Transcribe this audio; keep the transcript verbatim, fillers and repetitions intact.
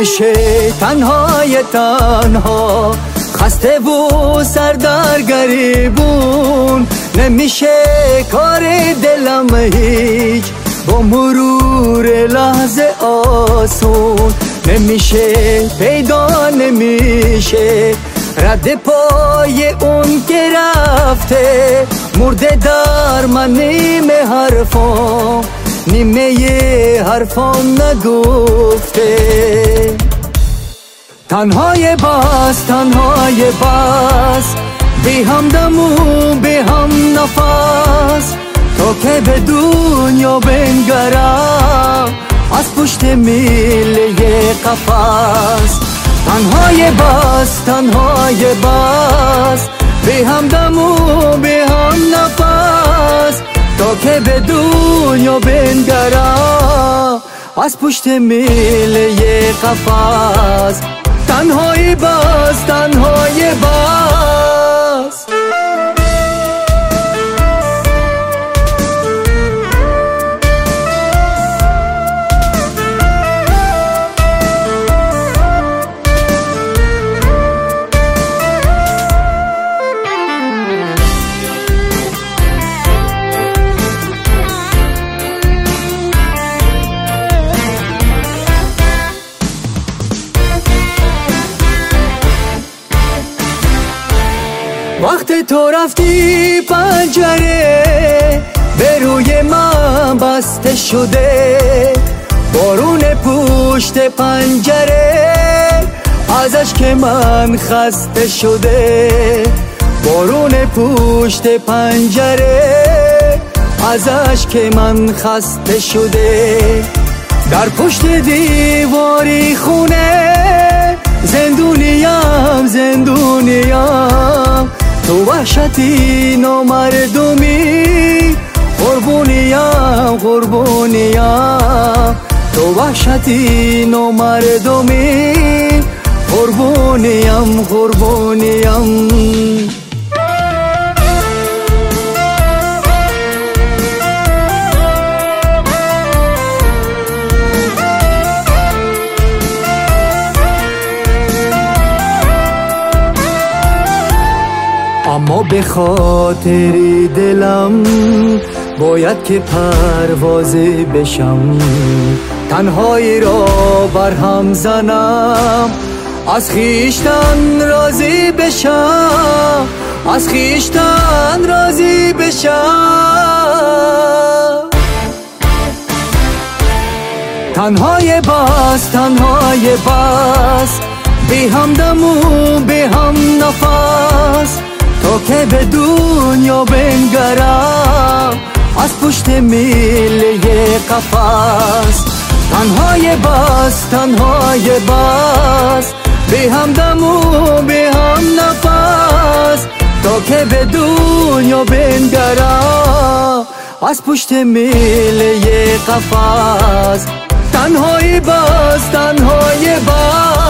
نمیشه تنهای تنها، خسته و سردر گریبون، نمیشه کار دلم هیچ با مرور لحظه آسون، نمیشه پیدا نمیشه رد پای اون که رفته، مرده در من نیمه حرفام، نیمه حرفام نگفته. تنهای بس تنهای بس، بی همدم و بی هم نفس، تا که به دنیا بنگرم از پشت میله قفس. تنهای بس تنهای بس، بی همدم و بی هم نفس، تا که به دنیا بنگرم از پشت میله قفس. تنهای بس تنهای بس. وقت تو رفتی پنجره به روی من بسته شده، بارون پشت پنجره ازش که من خسته شده، بارون پشت پنجره ازش که من خسته شده. در پشت دیواری خونه زندونیم زندونیم، تو وحشتی نامردمی قربونیم قربونیم، تو وحشتی نامردمی قربونیم قربونیم. اما به خاطر دلم باید که پروازی بشم، تنهایی را برهم زنم، از خیشتن راضی بشم، از خیشتن راضی بشم. تنهای بس تنهای بس، بی همدم و بی هم نفس، تا که به دنیا بنگرم از پشت میله قفس. تنهای بس تنهای بس، بی همدم و بی هم نفس، تا که به دنیا بنگرم از پشت میله قفس. تنهای بس تنهای بس.